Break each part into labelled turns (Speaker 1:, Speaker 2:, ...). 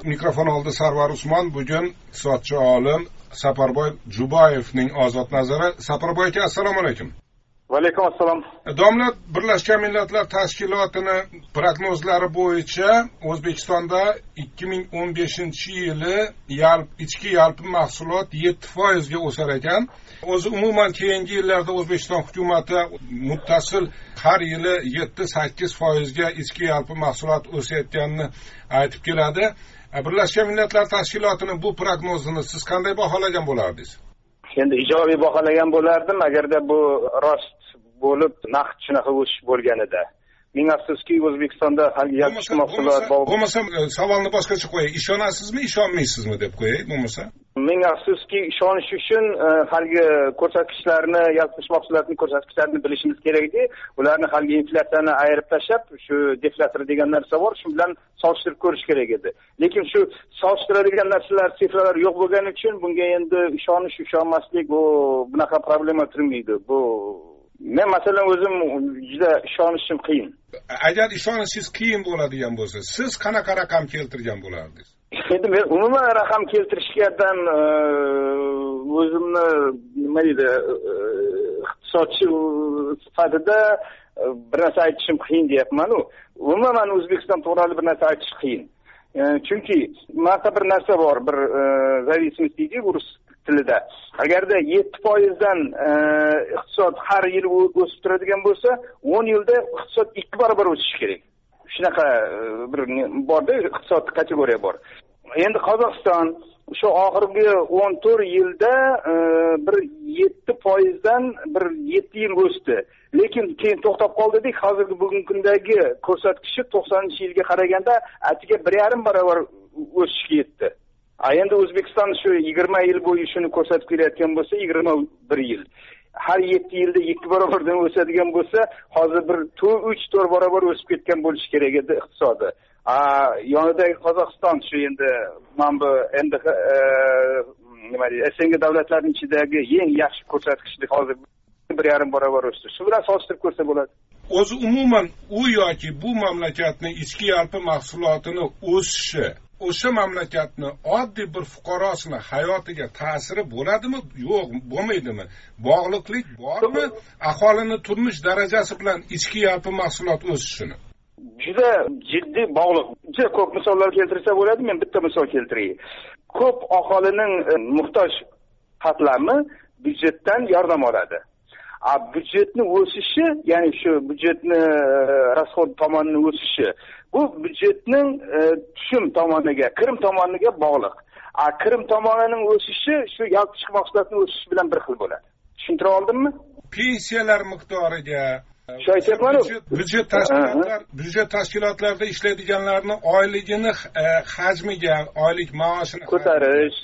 Speaker 1: mikrofon oldi Sarvar Usmon. Bugun iqtisodchi olim Saparboy Jubayevning ozod nazari. Saparboy aka, assalomu alaykum.
Speaker 2: Va alaykum assalom.
Speaker 1: Domla, Birlashgan Millatlar Tashkilotini prognozlari bo'yicha O'zbekistonda 2015-yili ichki yalpi mahsulot 7% ga o'sar ekan. O'zi umuman keyingi yillarda O'zbekiston hukumatı muttasil har yili 7-8% ga ichki yalpi mahsulot o'sayotganini aytib keladi. Birlashgan Millatlar Tashkilotining bu prognozini siz qanday baholagan bo'lardingiz?
Speaker 2: Endi ijobiy baholagan bo'lardim agarda bu rost bo'lib naqd shunaqa o'sish bo'lganida. Ming afsuski O'zbekistonda hali yalpi mahsulot
Speaker 1: bo'lmasa savolni boshqacha qo'yay. Ishonasizmi, ishonmaysizmi deb qo'yay bo'lmasa.
Speaker 2: Ming afsuski ishonish uchun halgi ko'rsatkichlarni, yalpi mahsulotning ko'rsatkichlarini bilishimiz kerakki, ularni halgi inflyatsiyani ayirib tashlab, shu deflator degan narsa bor, shu bilan solishtirib ko'rish kerak edi. Lekin shu solishtiradigan narsalar, sifralar yo'q bo'lgani uchun bunga endi ishonish, ishonmaslik bu bunaqa problema turmaydi. Bu men masalan o'zim juda ishonishim qiyin.
Speaker 1: Agar ishonishingiz qiyin bo'ladigan bo'lsa, siz qanaqa raqam keltirgan bo'lardingiz?
Speaker 2: Endi men umuman raqam keltirishdan o'zimni nima deydi, iqtisodchi sifatida bir narsa aytishim qiyin deyapman. Umuman O'zbekiston to'g'ri bir narsa aytish qiyin. Chunki marta bir narsa bor, bir zavismist deydi rus tilida. Agarda 7%dan iqtisod har yil o'sib turadigan bo'lsa, 10 yilda iqtisod 2 barobar o'sishi kerak. Shunaqa bir borda iqtisod kategoriya bor. Endi Qozog'iston shu oxirgi 14 yilda bir 7%dan bir 7 yil o'sdi. Lekin keyin to'xtab qoldik. Hozirgi bugungi kundagi ko'rsatkichi 90-yilga qaraganda atiga 1,5 barobar o'sishga yetdi. Endi O'zbekiston shu 20 yil bo'yi shuni ko'rsatib kelayotgan bo'lsa, 21 yil. Har 7 yilda 2 barobardan o'sadigan bo'lsa, hozir bir 3-4 barobar o'sib ketgan bo'lishi kerak edi iqtisodi. Yonidagi Qozog'iston shu endi mana bu endi nima deydi, SNG davlatlarining ichidagi eng yaxshi ko'rsatkichlik hozir 1,5 barobar o'sdi. Shu bilan solishtirib ko'rsa bo'ladi.
Speaker 1: O'zi umuman u yoki bu mamlakatning ichki yalpi mahsulotini o'sishi o'sha mamlakatni oddiy bir fuqarosini hayotiga ta'siri bo'ladimi, yo'q, bo'lmaydimi? Bog'liqlik bormi aholini turmush darajasi bilan ichki yalpi mahsulot o'sishini?
Speaker 2: Juda jiddiy bog'liq. Juda ko'p misollar keltirsa bo'ladi, men bitta misol keltiray. Ko'p aholining muhtoj qatlami byudjetdan yordam oladi. Byudjetni o'sishi, ya'ni shu byudjetni rasxod tomonining o'sishi, bu byudjetning tushum tomoniga, kirim tomoniga bog'liq. Kirim tomonining o'sishi shu yalpi mahsulotning o'sishi bilan bir xil bo'ladi. Tushuntira oldimmi?
Speaker 1: Pensiyalar miqdoriga,
Speaker 2: shu aytyapman-ku,
Speaker 1: byudjet tashkilotlarida ishlaydiganlarni oyligini hajmiga, oylik maoshini
Speaker 2: ko'tarish.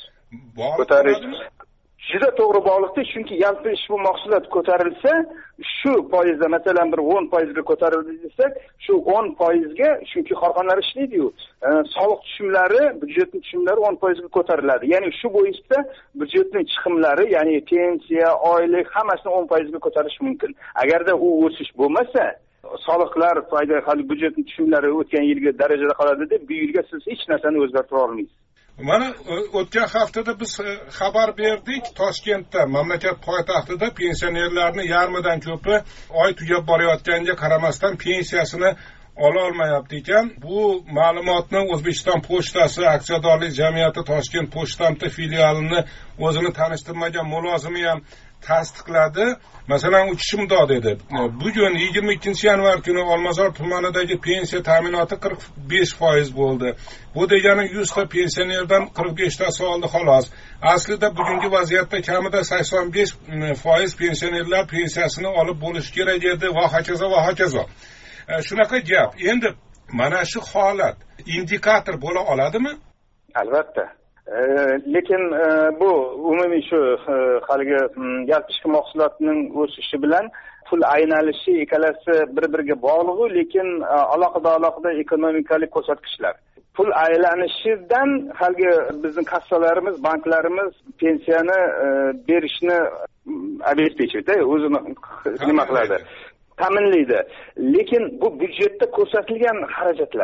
Speaker 2: Juda to'g'ri bog'liqda, chunki yalpi ushbu mahsulot ko'tarilsa, shu foizda masalan bir 10% ga ko'tarildi desak, shu 10% ga, chunki korxonalar ishlaydi-yu, soliq tushumlari, byudjetning tushumlari 10% ga ko'tariladi. Ya'ni shu bo'yicha byudjetning chiqimlari, ya'ni pensiya, oylik hammasini 10% ga ko'tarish mumkin. Agarda u o'sish bo'lmasa, soliqlar, foyda, hali byudjetning tushumlari o'tgan yilgi darajada qoladi deb, bu yilga siz hech narsani o'zgartira olmaysiz.
Speaker 1: Mana o'tgan haftada biz xabar berdik, Toshkentda, mamlakat poytaxtida pensionerlarning yarmidan ko'pi oy tugab borayotganiga qaramasdan pensiyasini ola olmayapti ekan. Bu ma'lumotni O'zbekiston pochtasi aksiyadorlik jamiyati Toshkent pochtamti filialini o'zini tanishtirmagan mulozimi ham tasdiqladi. Masalan, u kishi mundoq dedi: bugun 22-yanvar kuni Olmazor tumanidagi pensiya ta'minoti 45% bo'ldi. Bu degani 100 ta pensionerdan 45 tasi oldi xolos. Aslida bugungi vaziyatda kamida 85% pensionerlar pensiyasini olib bo'lish kerak edi va hokazo va hokazo. Shunaqa gap. Endi mana shu holat indikator bo'la oladimi?
Speaker 2: Albatta. Lekin bu umumiy shu haligi yalpi mahsulotning o'sishi bilan pul aynalishi ikkalasi bir-biriga bog'liq, lekin alohida ekonomikalik ko'rsatkichlar. Pul aylanishidan haligi bizning kassalarimiz, banklarimiz pensiyani berishni обеспечивает, o'zini nima qiladi? Ta'minlaydi. Lekin bu byudjetda ko'rsatilgan xarajatlar.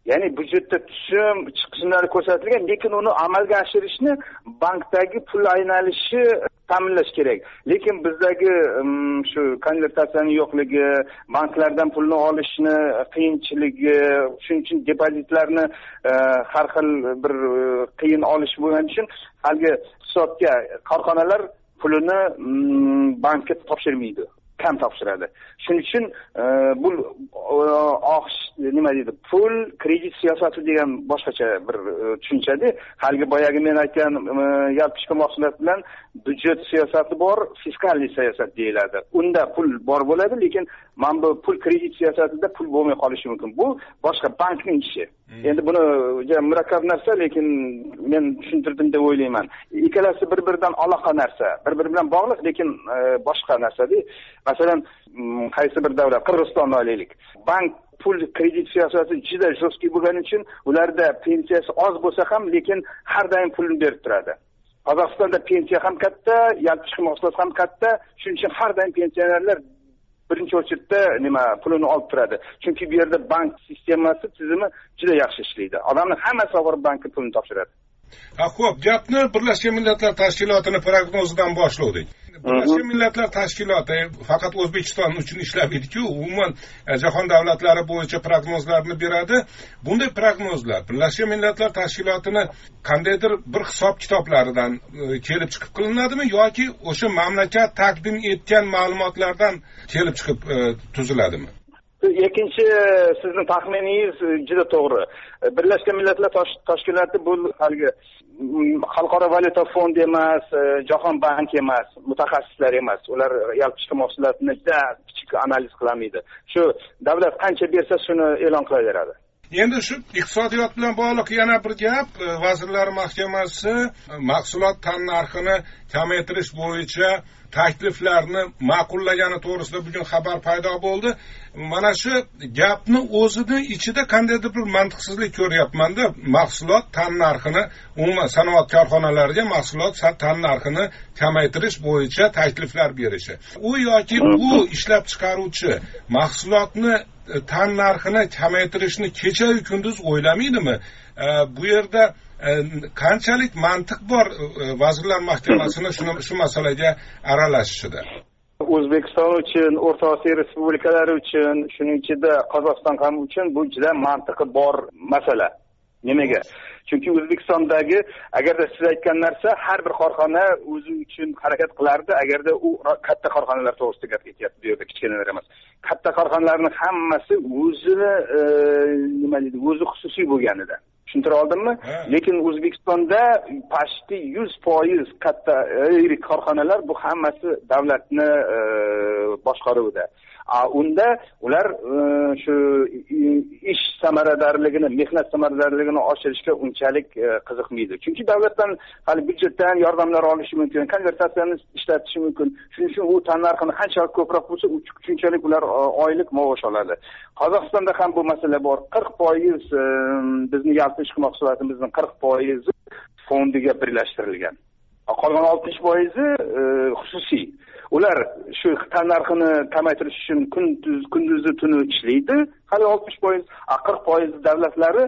Speaker 2: ya'ni budjetda tushum chiqishlar ko'rsatilgan, lekin uni amalga oshirishni bankdagi pul aylanishi ta'minlash kerak. Lekin bizdagi shu konvertatsiyaning yo'qligi, banklardan pulni olishni qiyinchiligi, shuning uchun depozitlarni har xil bir qiyin olish bo'lgani uchun haligi hisobga korxonalar pulini bankka topshirmaydi, kam topshiradi. Shuning uchun bu nima deydi, pul kredit siyosati degan boshqacha bir tushunchada. Haligi boyagi men aytgan yalpi mahsulot bilan budjet siyosati bor, fiskalniy siyosat deyiladi. Unda pul bor bo'ladi, lekin mana bu pul kredit siyosatida pul bo'lmay qolishi mumkin. Bu boshqa bankning ishi. Endi buni murakkab narsa, lekin men tushuntirdim deb o'ylayman. Ikkalasi bir-biridan aloqa narsa, bir-biri bilan bog'liq, lekin boshqa narsa-da. Masalan, qaysi bir davlat, Qirg'izistonni olaylik. Bank pul kredit siyosati juda jo'ski bo'lgani uchun ularda pensiyasi oz bo'lsa ham, lekin har doim pulni berib turadi. Qozog'istonda pensiya ham katta, yalpi mahsulot ham katta, shuning uchun har doim pensionerlar birinchi o'rinda pulini olib turadi. Chunki bu yerda bank sistemasi, tizimi juda yaxshi ishlaydi. Odamning hammasi borib bankka pulni topshiradi.
Speaker 1: Xo'p, gapni Birlashgan Millatlar Tashkilotining prognozidan boshladik. Birlashgan Millatlar Tashkiloti faqat O'zbekiston uchun ishlaydi-ku, umuman jahon davlatlari bo'yicha prognozlarni beradi. Bunday prognozlar Birlashgan Millatlar Tashkilotining qandaydir bir hisob-kitoblaridan kelib chiqib qilinadimi yoki o'sha mamlakat taqdim etgan ma'lumotlardan kelib chiqib tuziladimi?
Speaker 2: Ikkinchi sizning taxminingiz juda to'g'ri. Birlashgan Millatlar Tashkiloti bu haligi Xalqaro valyuta fondi emas, Jahon banki emas, mutaxassislar emas. Ular yalpi mahsulotni juda kichik analiz qilmaydi. Shu davlat qancha bersa shuni e'lon qilaveradi.
Speaker 1: Endi shu iqtisodiyot bilan bog'liq yana bir gap, Vazirlar Mahkamasi mahsulot tannarxini kamaytirish bo'yicha takliflarni ma'qullagani to'g'risida bugun xabar paydo bo'ldi. Mana shu gapni o'zida ichida qandaydir bir mantiqsizlik ko'ryapman-da. Mahsulot tannarxini umuman sanoat korxonalariga mahsulot tannarxini kamaytirish bo'yicha takliflar berishi. U yoki bu ishlab chiqaruvchi mahsulotni tannarxini kamaytirishni kecha-yu kunduz o'ylamaydimi? Bu yerda qanchalik mantiq bor Vazirlar Mahkamasini shu masalaga aralashishida?
Speaker 2: O'zbekiston uchun, O'rta Osiyo respublikalari uchun, shuning ichida Qozog'iston ham uchun bu juda mantiqi bor masala. Nimaga? Chunki O'zbekistondagi agarda siz aytgan narsa har bir korxona o'zi uchun harakat qilardi, agarda u katta korxonalar to'g'risida gap ketyapti, bu yerda kichkinalar emas. Katta korxonalarning hammasi o'zini o'zi xususiy bo'lganida. Tushuntira oldimmi? Lekin O'zbekistonda pashti 100% katta yirik korxonalar bu hammasi davlatni boshqaruvida. Unda ular shu ish samaradorligini, mehnat samaradorligini oshirishga unchalik qiziqmaydi. Chunki davlatdan hali byudjetdan yordamlar olishi mumkin, konvertatsiyani ishlatishi mumkin. Shuning uchun u tannarxini qanchalik ko'proq bo'lsa, shunchalik ular oylik maosh oladi. Qozog'istonda ham bu masala bor. 40% bizning yalpi mahsulotimizning 40% fondiga birlashtirilgan. Qolgan 60% xususiy. Ular shu tannarxini kamaytirish uchun kunduzi tuni ishlaydi. Hali 60%, 40% davlatlari,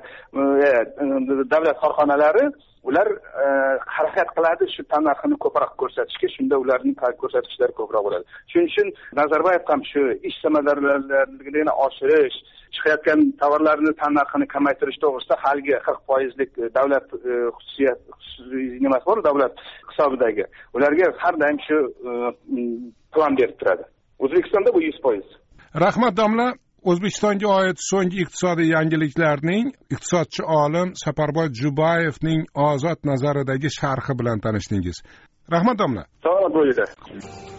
Speaker 2: davlat korxonalari ular harakat qiladi shu tannarxini ko'proq ko'rsatishga, shunda ularning ko'rsatkichlari ko'proq bo'ladi. Shuning uchun Nazarboyev ham shu ish samaradorligini oshirish, chiqayotgan tovarlarni tannarxini kamaytirish to'g'risida haligi 40%lik davlat xususiyat nimasi bor, davlat hisobidagi. Ularga har doim shu plan berib turadi. O'zbekistonda bu 100%.
Speaker 1: Rahmat domla, O'zbekistonga oid so'nggi iqtisodiy yangiliklarning iqtisodchi olim Saparboy Jubayevning ozod nazaridagi sharhi bilan tanishdingiz. Rahmat domla.
Speaker 2: Sog' bo'ling.